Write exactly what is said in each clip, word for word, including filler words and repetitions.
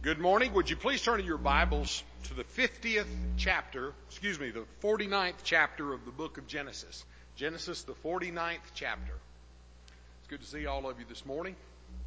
Good morning. Would you please turn your Bibles to the fiftieth chapter, excuse me, the forty-ninth chapter of the book of Genesis. Genesis, the forty-ninth chapter. It's good to see all of you this morning.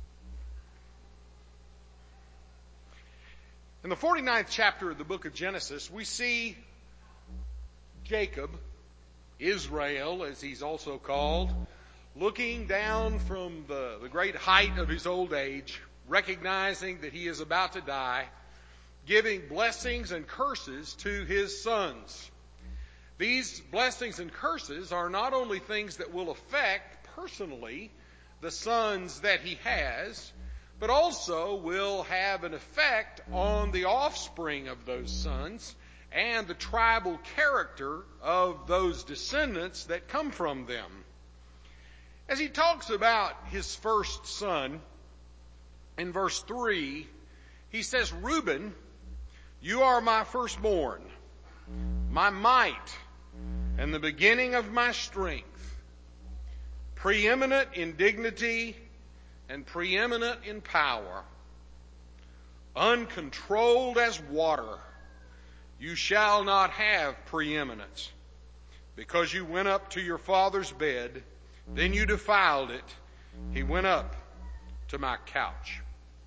In the forty-ninth chapter of the book of Genesis, we see Jacob, Israel as he's also called, looking down from the, the great height of his old age, recognizing that he is about to die, giving blessings and curses to his sons. These blessings and curses are not only things that will affect personally the sons that he has, but also will have an effect on the offspring of those sons and the tribal character of those descendants that come from them. As he talks about his first son, in verse three, he says, Reuben, you are my firstborn, my might, and the beginning of my strength, preeminent in dignity and preeminent in power, uncontrolled as water. You shall not have preeminence, because you went up to your father's bed, then you defiled it. He went up to my couch.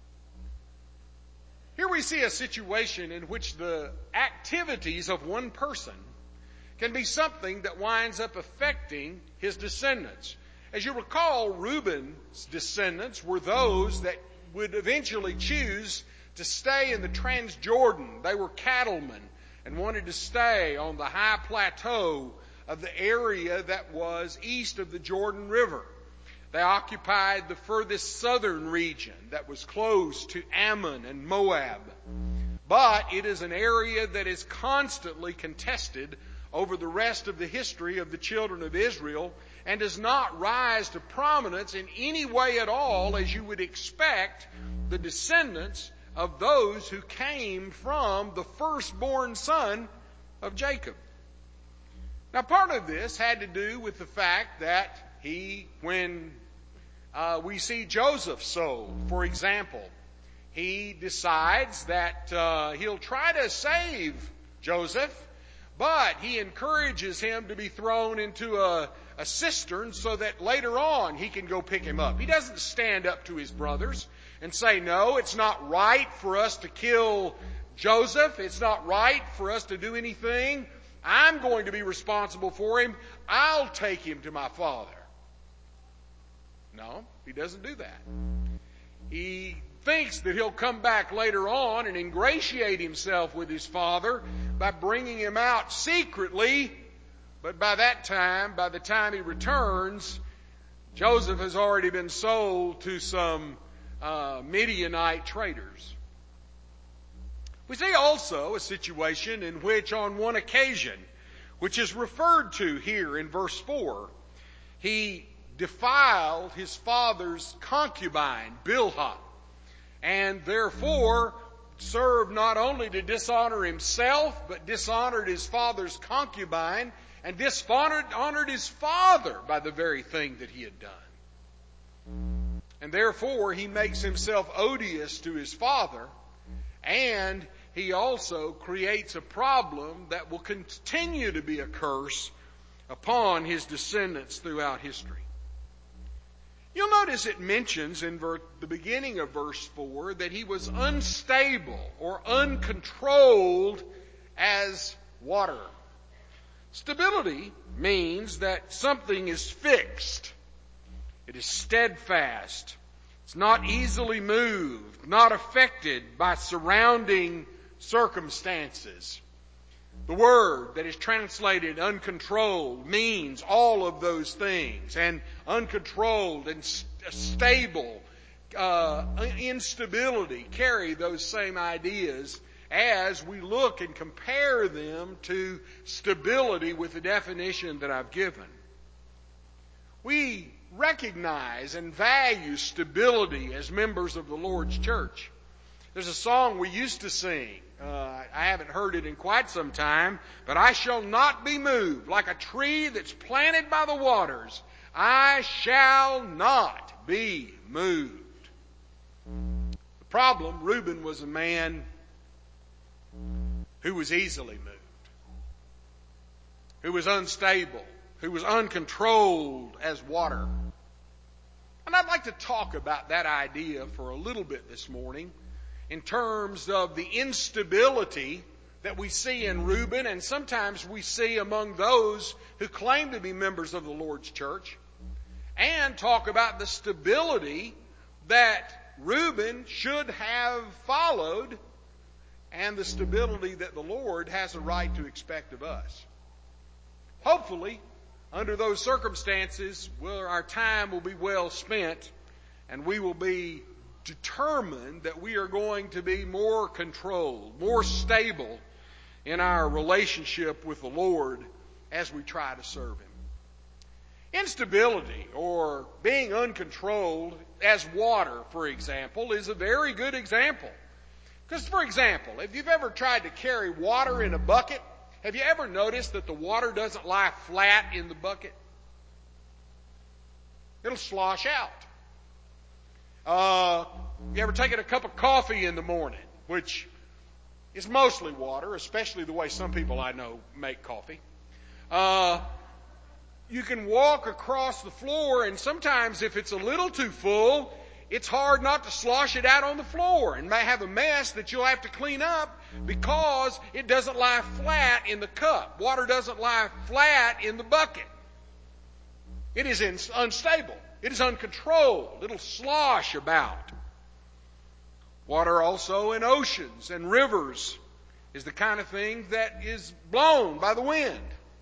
Here we see a situation in which the activities of one person can be something that winds up affecting his descendants. As you recall, Reuben's descendants were those that would eventually choose to stay in the Transjordan. They were cattlemen and wanted to stay on the high plateau of the area that was east of the Jordan River. They occupied the furthest southern region that was close to Ammon and Moab. But it is an area that is constantly contested over the rest of the history of the children of Israel and does not rise to prominence in any way at all as you would expect the descendants of those who came from the firstborn son of Jacob. Now, part of this had to do with the fact that he, when uh, we see Joseph sold, for example, he decides that uh, he'll try to save Joseph, but he encourages him to be thrown into a, a cistern so that later on he can go pick him up. He doesn't stand up to his brothers and say, no, it's not right for us to kill Joseph. It's not right for us to do anything. I'm going to be responsible for him. I'll take him to my father. No, he doesn't do that. He thinks that he'll come back later on and ingratiate himself with his father by bringing him out secretly. But by that time, by the time he returns, Joseph has already been sold to some uh, Midianite traders. We see also a situation in which on one occasion, which is referred to here in verse four, he defiled his father's concubine, Bilhah, and therefore served not only to dishonor himself, but dishonored his father's concubine and dishonored honored his father by the very thing that he had done. And therefore he makes himself odious to his father, and he also creates a problem that will continue to be a curse upon his descendants throughout history. You'll notice it mentions in ver- the beginning of verse four that he was unstable or uncontrolled as water. Stability means that something is fixed. It is steadfast. It's not easily moved, not affected by surrounding circumstances. The word that is translated uncontrolled means all of those things. And uncontrolled and st- stable, uh, instability carry those same ideas as we look and compare them to stability with the definition that I've given. We recognize and value stability as members of the Lord's church. There's a song we used to sing. Uh, I haven't heard it in quite some time, but I shall not be moved like a tree that's planted by the waters. I shall not be moved. The problem, Reuben was a man who was easily moved, who was unstable, who was uncontrolled as water. And I'd like to talk about that idea for a little bit this morning in terms of the instability that we see in Reuben, and sometimes we see among those who claim to be members of the Lord's church, and talk about the stability that Reuben should have followed and the stability that the Lord has a right to expect of us. Hopefully, under those circumstances, well, our time will be well spent and we will be determined that we are going to be more controlled, more stable in our relationship with the Lord as we try to serve Him. Instability, or being uncontrolled as water, for example, is a very good example. Because, for example, if you've ever tried to carry water in a bucket, have you ever noticed that the water doesn't lie flat in the bucket? It'll slosh out. Uh, you ever taken a cup of coffee in the morning, which is mostly water, especially the way some people I know make coffee. Uh, you can walk across the floor, and sometimes if it's a little too full, it's hard not to slosh it out on the floor and may have a mess that you'll have to clean up because it doesn't lie flat in the cup. Water doesn't lie flat in the bucket. It is unstable. It is uncontrolled. It'll slosh about. Water also in oceans and rivers is the kind of thing that is blown by the wind.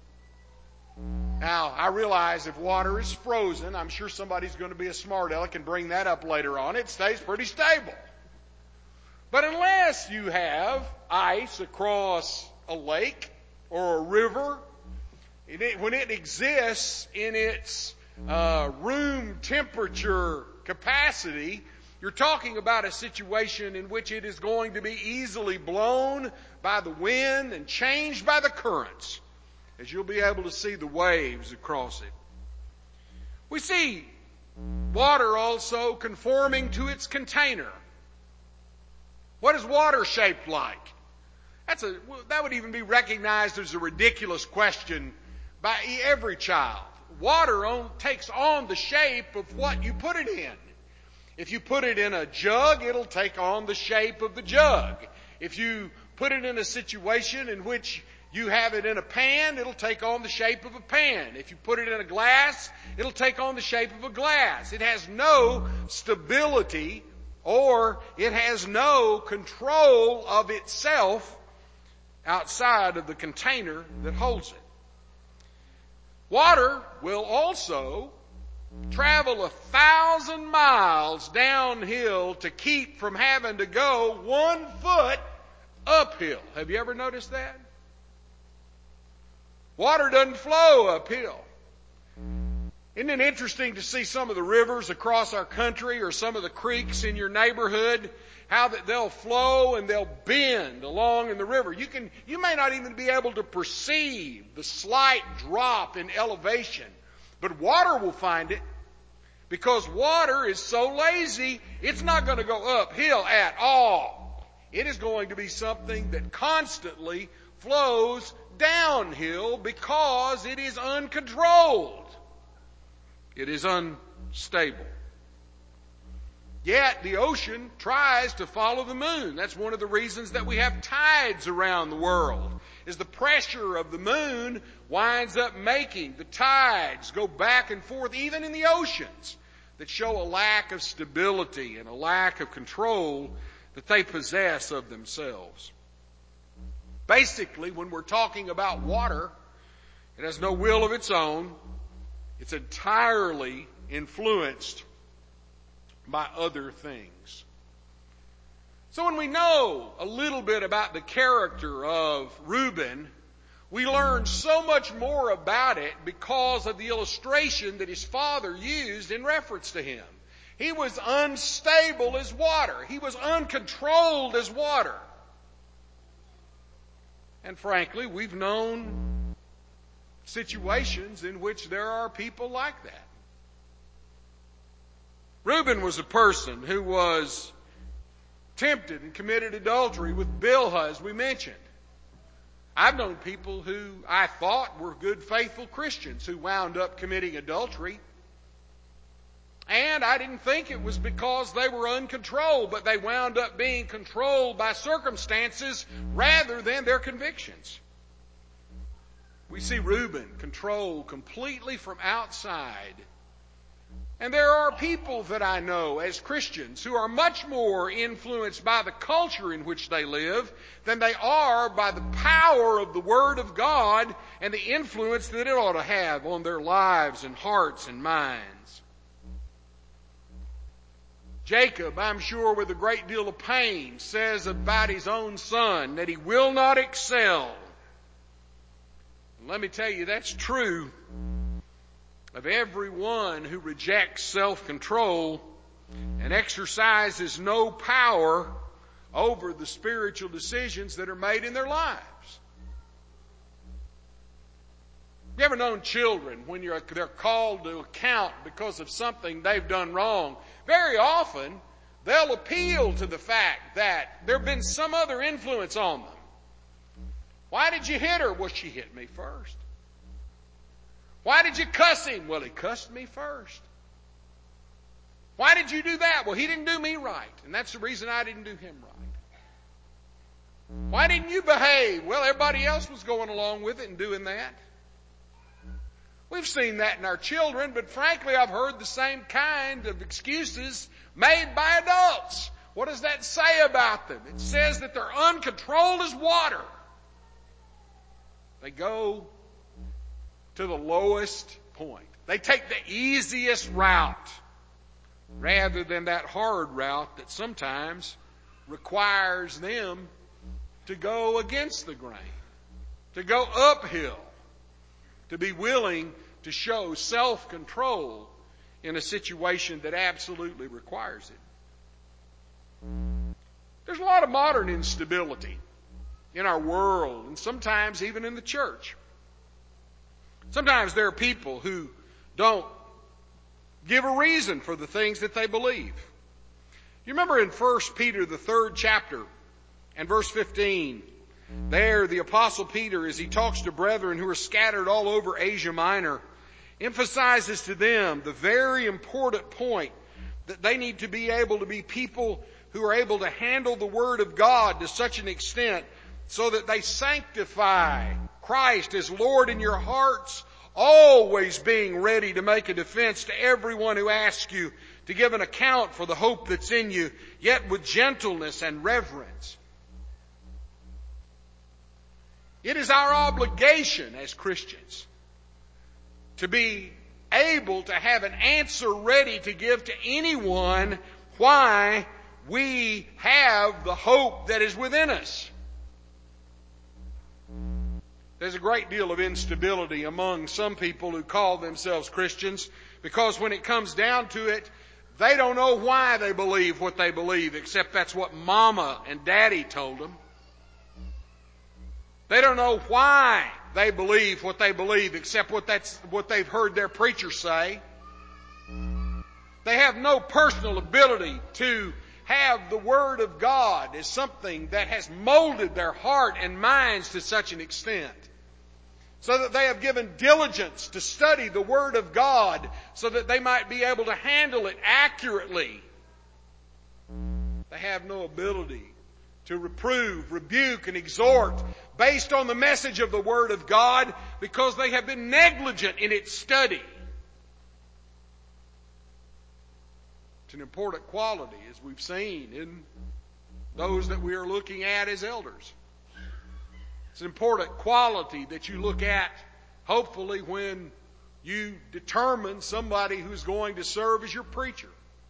Now, I realize if water is frozen, I'm sure somebody's going to be a smart aleck and bring that up later on. It stays pretty stable. But unless you have ice across a lake or a river, it, when it exists in its uh, room temperature capacity, you're talking about a situation in which it is going to be easily blown by the wind and changed by the currents, as you'll be able to see the waves across it. We see water also conforming to its container. What is water shaped like? That's a, that would even be recognized as a ridiculous question by every child. Water on, takes on the shape of what you put it in. If you put it in a jug, it'll take on the shape of the jug. If you put it in a situation in which you have it in a pan, it'll take on the shape of a pan. If you put it in a glass, it'll take on the shape of a glass. It has no stability, or it has no control of itself outside of the container that holds it. Water will also travel a thousand miles downhill to keep from having to go one foot uphill. Have you ever noticed that? Water doesn't flow uphill. Isn't it interesting to see some of the rivers across our country or some of the creeks in your neighborhood, how that they'll flow and they'll bend along in the river. You can, you may not even be able to perceive the slight drop in elevation, but water will find it, because water is so lazy, it's not going to go uphill at all. It is going to be something that constantly flows downhill because it is uncontrolled. It is unstable. Yet the ocean tries to follow the moon. That's one of the reasons that we have tides around the world, is the pressure of the moon winds up making the tides go back and forth, even in the oceans, that show a lack of stability and a lack of control that they possess of themselves. Basically, when we're talking about water, it has no will of its own. It's entirely influenced by other things. So when we know a little bit about the character of Reuben, we learn so much more about it because of the illustration that his father used in reference to him. He was unstable as water. He was uncontrolled as water. And frankly, we've known situations in which there are people like that. Reuben was a person who was tempted and committed adultery with Bilhah, as we mentioned. I've known people who I thought were good, faithful Christians who wound up committing adultery. And I didn't think it was because they were uncontrolled, but they wound up being controlled by circumstances rather than their convictions. We see Reuben controlled completely from outside. And there are people that I know as Christians who are much more influenced by the culture in which they live than they are by the power of the Word of God and the influence that it ought to have on their lives and hearts and minds. Jacob, I'm sure with a great deal of pain, says about his own son that he will not excel. And let me tell you, that's true of everyone who rejects self-control and exercises no power over the spiritual decisions that are made in their lives. You ever known children when you're, they're called to account because of something they've done wrong? Very often, they'll appeal to the fact that there have been some other influence on them. Why did you hit her? Well, she hit me first. Why did you cuss him? Well, he cussed me first. Why did you do that? Well, he didn't do me right, and that's the reason I didn't do him right. Why didn't you behave? Well, everybody else was going along with it and doing that. We've seen that in our children, but frankly, I've heard the same kind of excuses made by adults. What does that say about them? It says that they're uncontrolled as water. They go to the lowest point. They take the easiest route rather than that hard route that sometimes requires them to go against the grain, to go uphill, to be willing to show self-control in a situation that absolutely requires it. There's a lot of modern instability in our world and sometimes even in the church. Sometimes there are people who don't give a reason for the things that they believe. You remember in First Peter, the third chapter, and verse fifteen, there the Apostle Peter, as he talks to brethren who are scattered all over Asia Minor, emphasizes to them the very important point that they need to be able to be people who are able to handle the Word of God to such an extent so that they sanctify Christ as Lord in your hearts, always being ready to make a defense to everyone who asks you to give an account for the hope that's in you, yet with gentleness and reverence. It is our obligation as Christians to be able to have an answer ready to give to anyone why we have the hope that is within us. There's a great deal of instability among some people who call themselves Christians because when it comes down to it, they don't know why they believe what they believe, except that's what Mama and Daddy told them. They don't know why they believe what they believe, except what that's what they've heard their preacher say. They have no personal ability to have the Word of God as something that has molded their heart and minds to such an extent, so that they have given diligence to study the Word of God so that they might be able to handle it accurately. They have no ability to reprove, rebuke, and exhort based on the message of the Word of God because they have been negligent in its study. It's an important quality, as we've seen in those that we are looking at as elders. It's an important quality that you look at, hopefully, when you determine somebody who's going to serve as your preacher.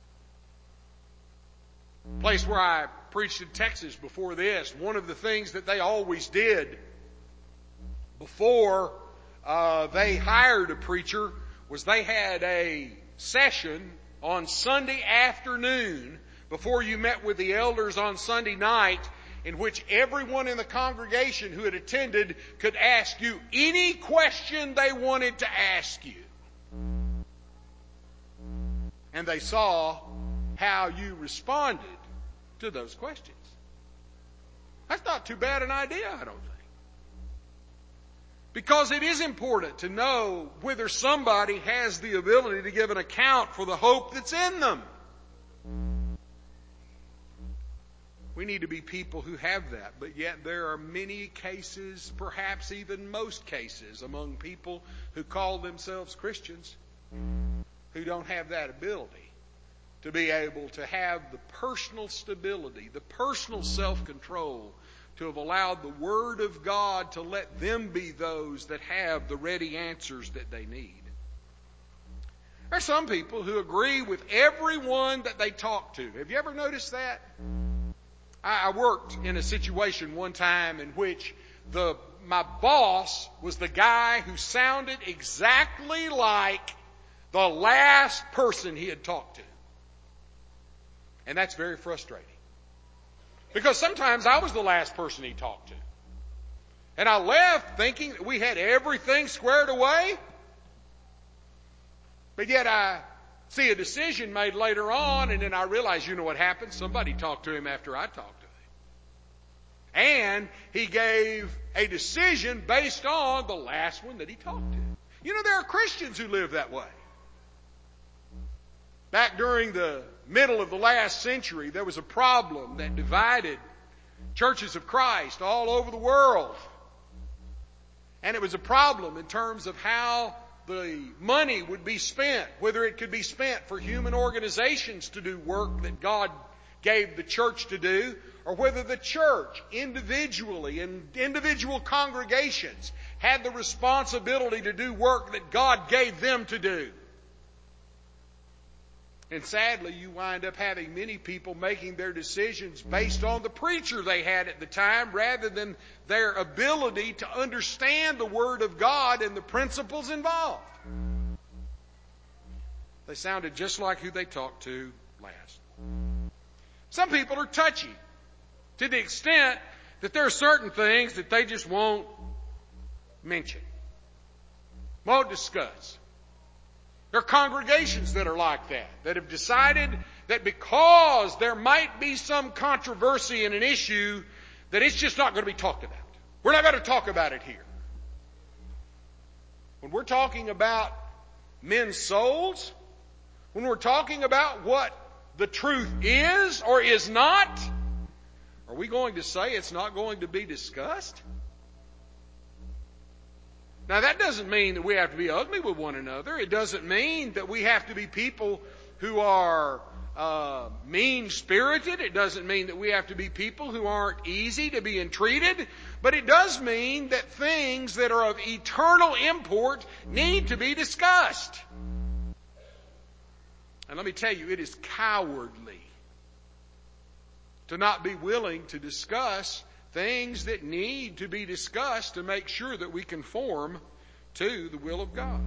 The place where I preached in Texas before this, one of the things that they always did before uh, they hired a preacher was they had a session on Sunday afternoon before you met with the elders on Sunday night, in which everyone in the congregation who had attended could ask you any question they wanted to ask you. And they saw how you responded to those questions. That's not too bad an idea, I don't think. Because it is important to know whether somebody has the ability to give an account for the hope that's in them. We need to be people who have that, but yet there are many cases, perhaps even most cases, among people who call themselves Christians who don't have that ability to be able to have the personal stability, the personal self-control, to have allowed the Word of God to let them be those that have the ready answers that they need. There are some people who agree with everyone that they talk to. Have you ever noticed that? I worked in a situation one time in which the my boss was the guy who sounded exactly like the last person he had talked to. And that's very frustrating. Because sometimes I was the last person he talked to. And I left thinking that we had everything squared away. But yet I see a decision made later on, and then I realize, you know what happened? Somebody talked to him after I talked to him. And he gave a decision based on the last one that he talked to. You know, there are Christians who live that way. Back during the middle of the last century, there was a problem that divided churches of Christ all over the world. And it was a problem in terms of how the money would be spent, whether it could be spent for human organizations to do work that God gave the church to do, or whether the church individually in individual congregations had the responsibility to do work that God gave them to do. And sadly, you wind up having many people making their decisions based on the preacher they had at the time rather than their ability to understand the Word of God and the principles involved. They sounded just like who they talked to last. Some people are touchy to the extent that there are certain things that they just won't mention, won't discuss. There are congregations that are like that, that have decided that because there might be some controversy in an issue, that it's just not going to be talked about. We're not going to talk about it here. When we're talking about men's souls, when we're talking about what the truth is or is not, are we going to say it's not going to be discussed? Now, that doesn't mean that we have to be ugly with one another. It doesn't mean that we have to be people who are uh, mean-spirited. It doesn't mean that we have to be people who aren't easy to be entreated. But it does mean that things that are of eternal import need to be discussed. And let me tell you, it is cowardly to not be willing to discuss things that need to be discussed to make sure that we conform to the will of God.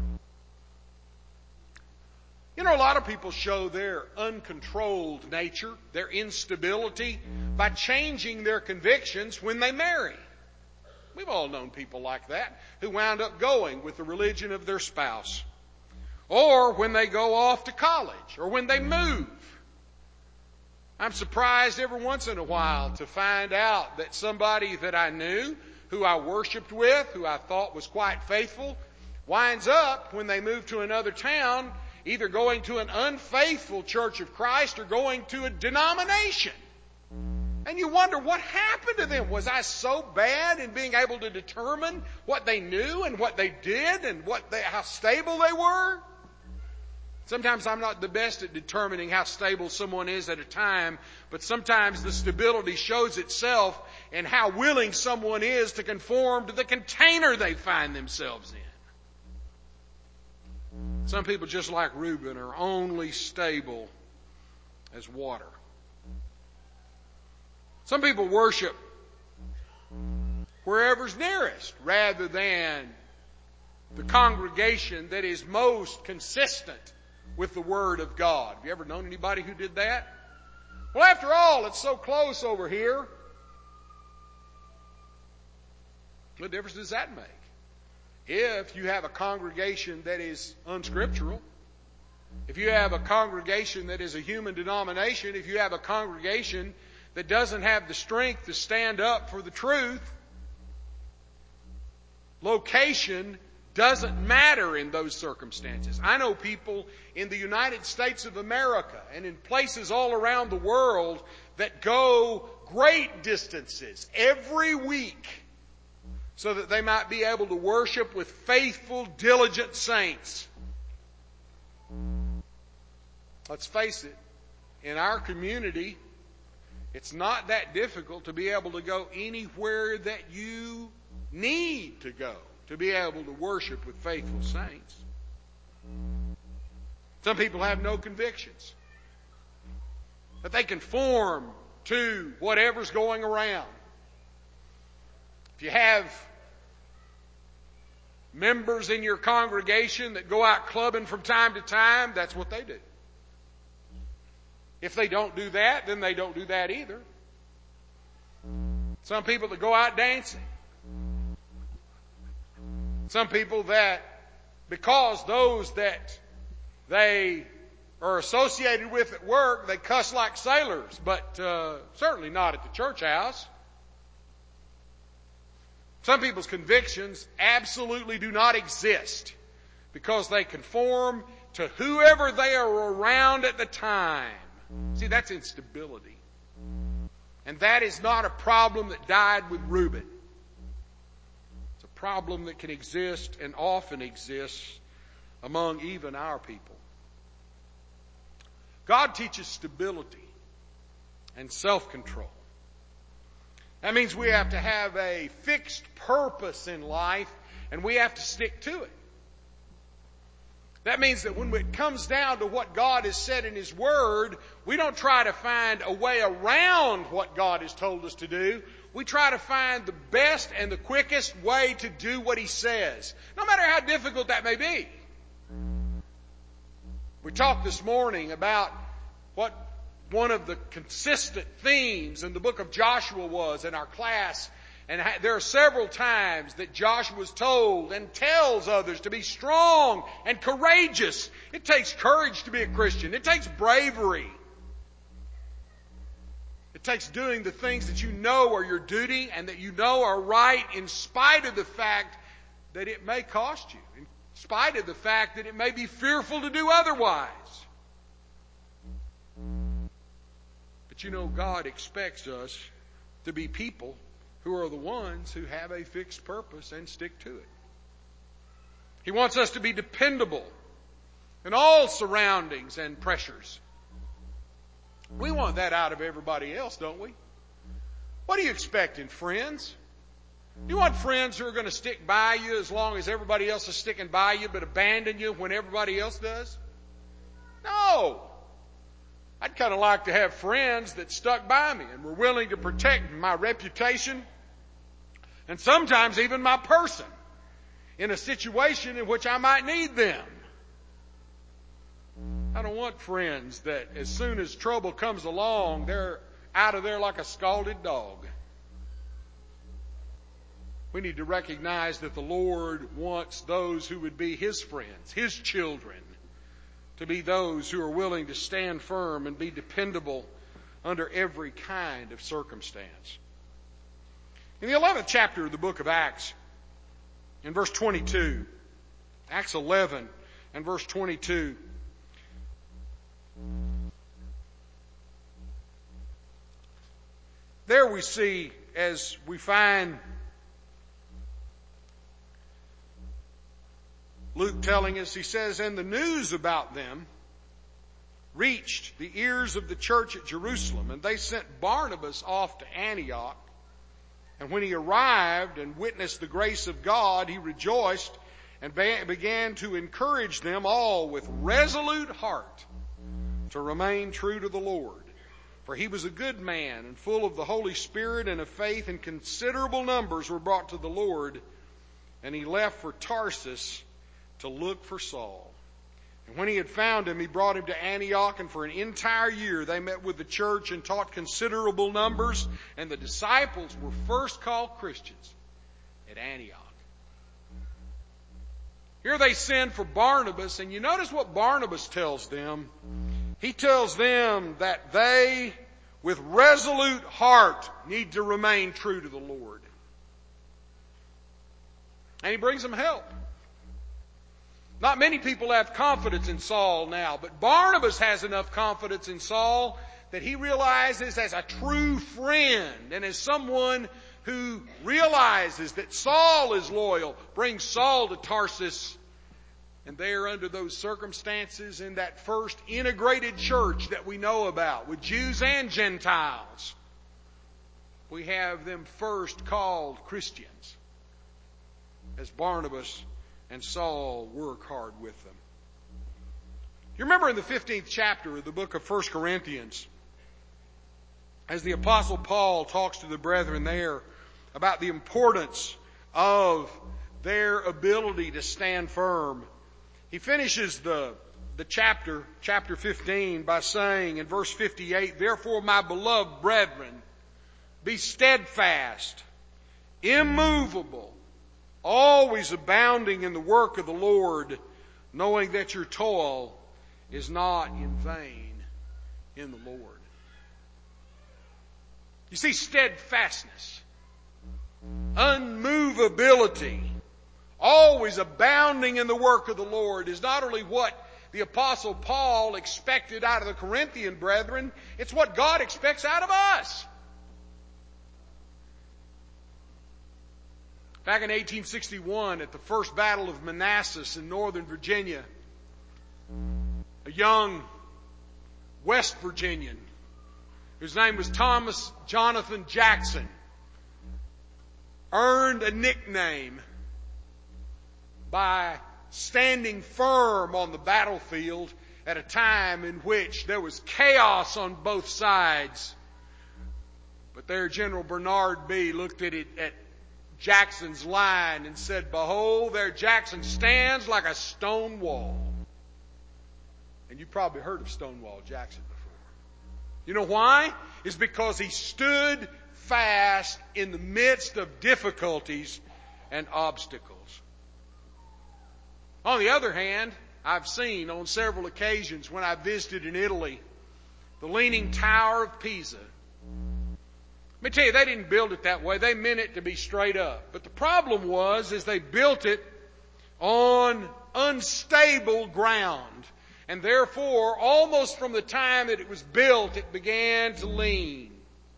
You know, a lot of people show their uncontrolled nature, their instability, by changing their convictions when they marry. We've all known people like that who wound up going with the religion of their spouse. Or when they go off to college, or when they move. I'm surprised every once in a while to find out that somebody that I knew, who I worshiped with, who I thought was quite faithful, winds up, when they move to another town, either going to an unfaithful Church of Christ or going to a denomination. And you wonder, what happened to them? Was I so bad in being able to determine what they knew and what they did and what they, how stable they were? Sometimes I'm not the best at determining how stable someone is at a time, but sometimes the stability shows itself in how willing someone is to conform to the container they find themselves in. Some people, just like Reuben, are only stable as water. Some people worship wherever's nearest rather than the congregation that is most consistent with the Word of God. Have you ever known anybody who did that? Well, after all, it's so close over here. What difference does that make? If you have a congregation that is unscriptural, if you have a congregation that is a human denomination, if you have a congregation that doesn't have the strength to stand up for the truth. Location doesn't matter in those circumstances. I know people in the United States of America and in places all around the world that go great distances every week so that they might be able to worship with faithful, diligent saints. Let's face it, in our community, it's not that difficult to be able to go anywhere that you need to go to be able to worship with faithful saints. Some people have no convictions, but they conform to whatever's going around. If you have members in your congregation that go out clubbing from time to time, that's what they do. If they don't do that, then they don't do that either. Some people that go out dancing. Some people that, because those that they are associated with at work, they cuss like sailors, but uh, certainly not at the church house. Some people's convictions absolutely do not exist because they conform to whoever they are around at the time. See, that's instability. And that is not a problem that died with Reuben. It's a problem that can exist and often exists among even our people. God teaches stability and self-control. That means we have to have a fixed purpose in life and we have to stick to it. That means that when it comes down to what God has said in His Word, we don't try to find a way around what God has told us to do. We try to find the best and the quickest way to do what He says, no matter how difficult that may be. We talked this morning about what one of the consistent themes in the book of Joshua was in our class. And there are several times that Joshua was told and tells others to be strong and courageous. It takes courage to be a Christian. It takes bravery. It takes doing the things that you know are your duty and that you know are right in spite of the fact that it may cost you, in spite of the fact that it may be fearful to do otherwise. But you know, God expects us to be people who are the ones who have a fixed purpose and stick to it. He wants us to be dependable in all surroundings and pressures. We want that out of everybody else, don't we? What do you expect in friends? You want friends who are going to stick by you as long as everybody else is sticking by you, but abandon you when everybody else does? No. I'd kind of like to have friends that stuck by me and were willing to protect my reputation and sometimes even my person in a situation in which I might need them. I don't want friends that as soon as trouble comes along, they're out of there like a scalded dog. We need to recognize that the Lord wants those who would be His friends, His children, to be those who are willing to stand firm and be dependable under every kind of circumstance. In the eleventh chapter of the book of Acts, in verse twenty-two, Acts eleven and verse twenty-two, there we see, as we find Luke telling us, he says, and the news about them reached the ears of the church at Jerusalem, and they sent Barnabas off to Antioch. And when he arrived and witnessed the grace of God, he rejoiced and began to encourage them all with resolute heart to remain true to the Lord. For he was a good man and full of the Holy Spirit and of faith, and considerable numbers were brought to the Lord. And he left for Tarsus to look for Saul. And when he had found him, he brought him to Antioch, and for an entire year they met with the church and taught considerable numbers, and the disciples were first called Christians at Antioch. Here they send for Barnabas, and you notice what Barnabas tells them. He tells them that they with resolute heart need to remain true to the Lord. And he brings them help. Not many people have confidence in Saul now, but Barnabas has enough confidence in Saul that he realizes as a true friend and as someone who realizes that Saul is loyal, brings Saul to Tarsus. And there, under those circumstances, in that first integrated church that we know about, with Jews and Gentiles, we have them first called Christians, as Barnabas and Saul work hard with them. You remember in the fifteenth chapter of the book of First Corinthians, as the Apostle Paul talks to the brethren there about the importance of their ability to stand firm, he finishes the, the chapter, chapter fifteen, by saying in verse fifty-eight, "Therefore, my beloved brethren, be steadfast, immovable, always abounding in the work of the Lord, knowing that your toil is not in vain in the Lord." You see, steadfastness, unmovability, always abounding in the work of the Lord is not only what the Apostle Paul expected out of the Corinthian brethren, it's what God expects out of us. Back in eighteen sixty-one, at the first Battle of Manassas in Northern Virginia, a young West Virginian whose name was Thomas Jonathan Jackson earned a nickname by standing firm on the battlefield at a time in which there was chaos on both sides. But there General Bernard B. looked at it at Jackson's line and said, "Behold, there Jackson stands like a stone wall." And you've probably heard of Stonewall Jackson before. You know why? It's because he stood fast in the midst of difficulties and obstacles. On the other hand, I've seen on several occasions when I visited in Italy the Leaning Tower of Pisa. Let me tell you, they didn't build it that way. They meant it to be straight up. But the problem was, is they built it on unstable ground. And therefore, almost from the time that it was built, it began to lean.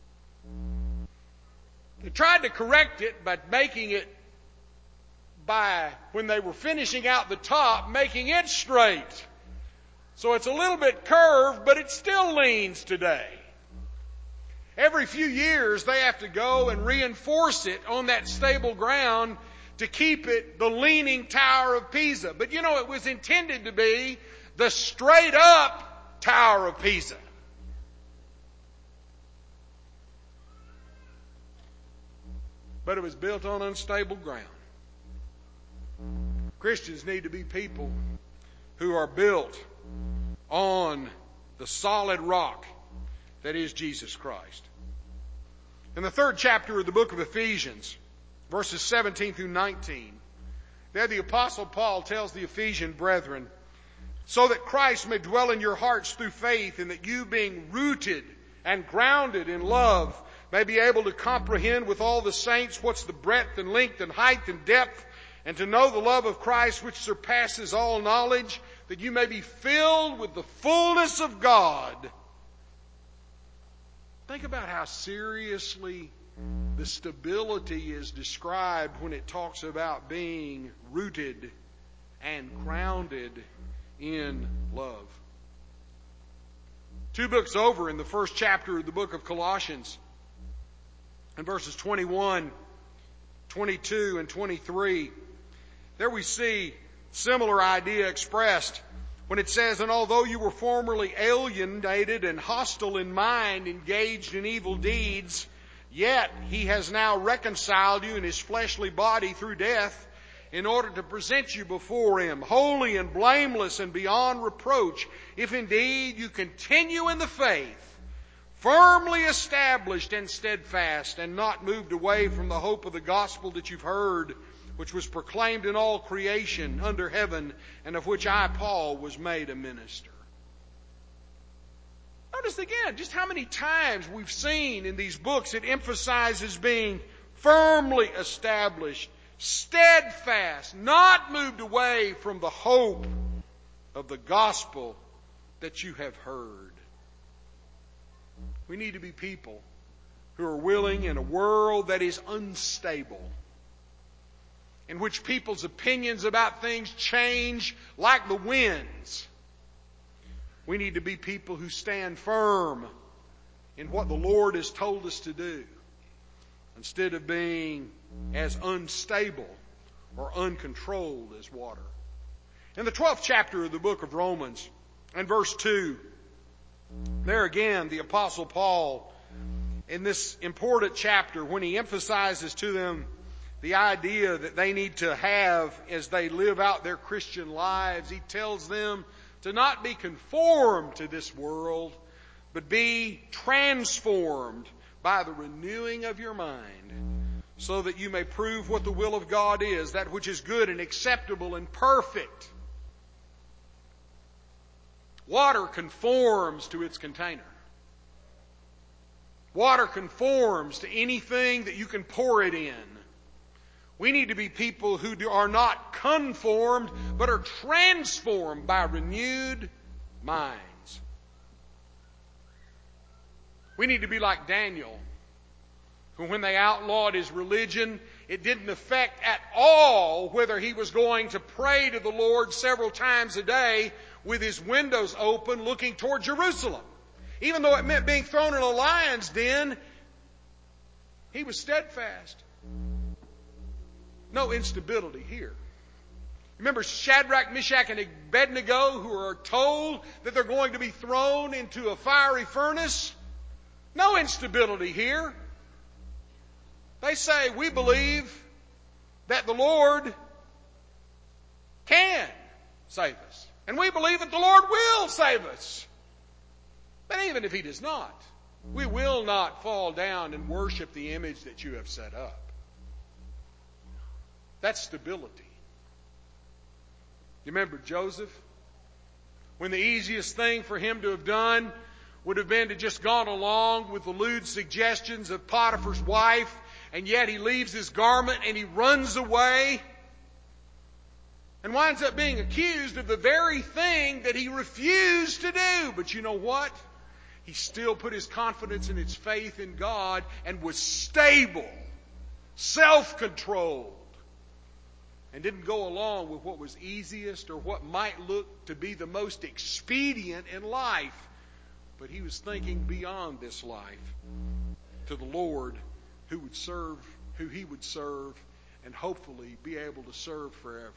They tried to correct it by making it, by, when they were finishing out the top, making it straight. So it's a little bit curved, but it still leans today. Every few years, they have to go and reinforce it on that stable ground to keep it the Leaning Tower of Pisa. But you know, it was intended to be the straight up Tower of Pisa. But it was built on unstable ground. Christians need to be people who are built on the solid rock that is Jesus Christ. In the third chapter of the book of Ephesians, verses seventeen through nineteen, there the Apostle Paul tells the Ephesian brethren, "So that Christ may dwell in your hearts through faith, and that you, being rooted and grounded in love, may be able to comprehend with all the saints what's the breadth and length and height and depth, and to know the love of Christ which surpasses all knowledge, that you may be filled with the fullness of God." Think about how seriously the stability is described when it talks about being rooted and grounded in love. Two books over, in the first chapter of the book of Colossians, in verses twenty-one, twenty-two, and twenty-three, there we see similar idea expressed when it says, "And although you were formerly alienated and hostile in mind, engaged in evil deeds, yet he has now reconciled you in his fleshly body through death, in order to present you before him, holy and blameless and beyond reproach, if indeed you continue in the faith, firmly established and steadfast, and not moved away from the hope of the gospel that you've heard, which was proclaimed in all creation under heaven, and of which I, Paul, was made a minister." Notice again just how many times we've seen in these books it emphasizes being firmly established, steadfast, not moved away from the hope of the gospel that you have heard. We need to be people who are willing in a world that is unstable, in which people's opinions about things change like the winds. We need to be people who stand firm in what the Lord has told us to do, instead of being as unstable or uncontrolled as water. In the twelfth chapter of the book of Romans, and verse two, there again the Apostle Paul, in this important chapter, when he emphasizes to them the idea that they need to have as they live out their Christian lives, he tells them to not be conformed to this world, but be transformed by the renewing of your mind, so that you may prove what the will of God is, that which is good and acceptable and perfect. Water conforms to its container. Water conforms to anything that you can pour it in. We need to be people who are not conformed, but are transformed by renewed minds. We need to be like Daniel, who when they outlawed his religion, it didn't affect at all whether he was going to pray to the Lord several times a day with his windows open looking toward Jerusalem. Even though it meant being thrown in a lion's den, he was steadfast. No instability here. Remember Shadrach, Meshach, and Abednego, who are told that they're going to be thrown into a fiery furnace? No instability here. They say, we believe that the Lord can save us. And we believe that the Lord will save us. But even if He does not, we will not fall down and worship the image that you have set up. That's stability. You remember Joseph? When the easiest thing for him to have done would have been to just gone along with the lewd suggestions of Potiphar's wife, and yet he leaves his garment and he runs away and winds up being accused of the very thing that he refused to do. But you know what? He still put his confidence and his faith in God and was stable, self-controlled, and didn't go along with what was easiest or what might look to be the most expedient in life. But he was thinking beyond this life to the Lord who would serve, who he would serve, and hopefully be able to serve forever.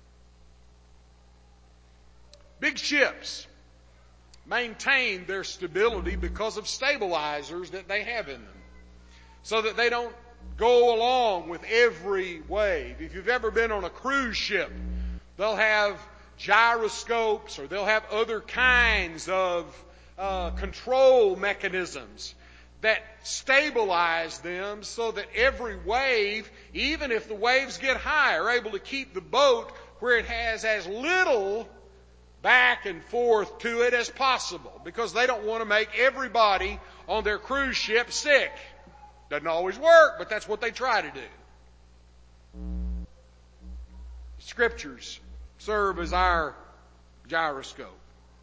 Big ships maintain their stability because of stabilizers that they have in them, so that they don't go along with every wave. If you've ever been on a cruise ship, they'll have gyroscopes or they'll have other kinds of uh, control mechanisms that stabilize them so that every wave, even if the waves get high, are able to keep the boat where it has as little back and forth to it as possible, because they don't want to make everybody on their cruise ship sick. Doesn't always work, but that's what they try to do. Scriptures serve as our gyroscope.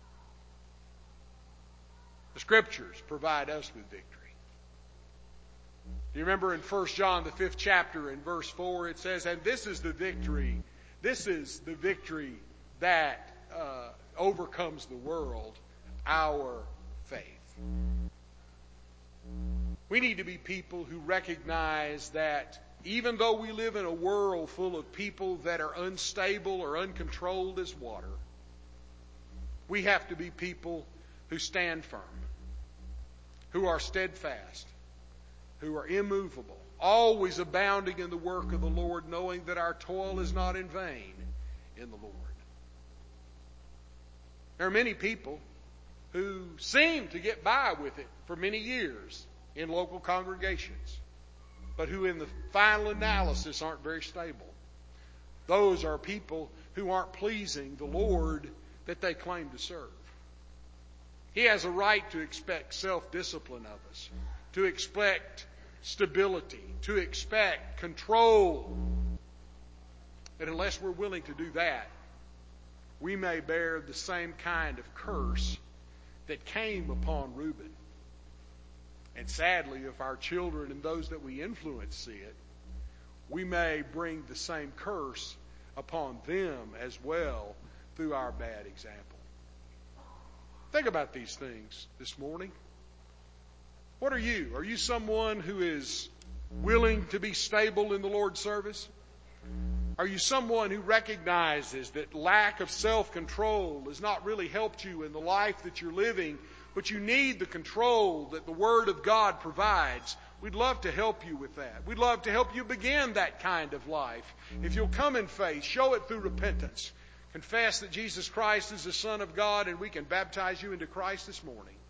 The Scriptures provide us with victory. Do you remember in First John, the fifth chapter, in verse four, it says, and this is the victory, this is the victory that uh, overcomes the world, our faith. We need to be people who recognize that even though we live in a world full of people that are unstable or uncontrolled as water, we have to be people who stand firm, who are steadfast, who are immovable, always abounding in the work of the Lord, knowing that our toil is not in vain in the Lord. There are many people who seem to get by with it for many years in local congregations, but who in the final analysis aren't very stable. Those are people who aren't pleasing the Lord that they claim to serve. He has a right to expect self-discipline of us, to expect stability, to expect control. But unless we're willing to do that, we may bear the same kind of curse that came upon Reuben. And sadly, if our children and those that we influence see it, we may bring the same curse upon them as well through our bad example. Think about these things this morning. What are you? Are you someone who is willing to be stable in the Lord's service? Are you someone who recognizes that lack of self-control has not really helped you in the life that you're living, but you need the control that the Word of God provides? We'd love to help you with that. We'd love to help you begin that kind of life. If you'll come in faith, show it through repentance. Confess that Jesus Christ is the Son of God, and we can baptize you into Christ this morning.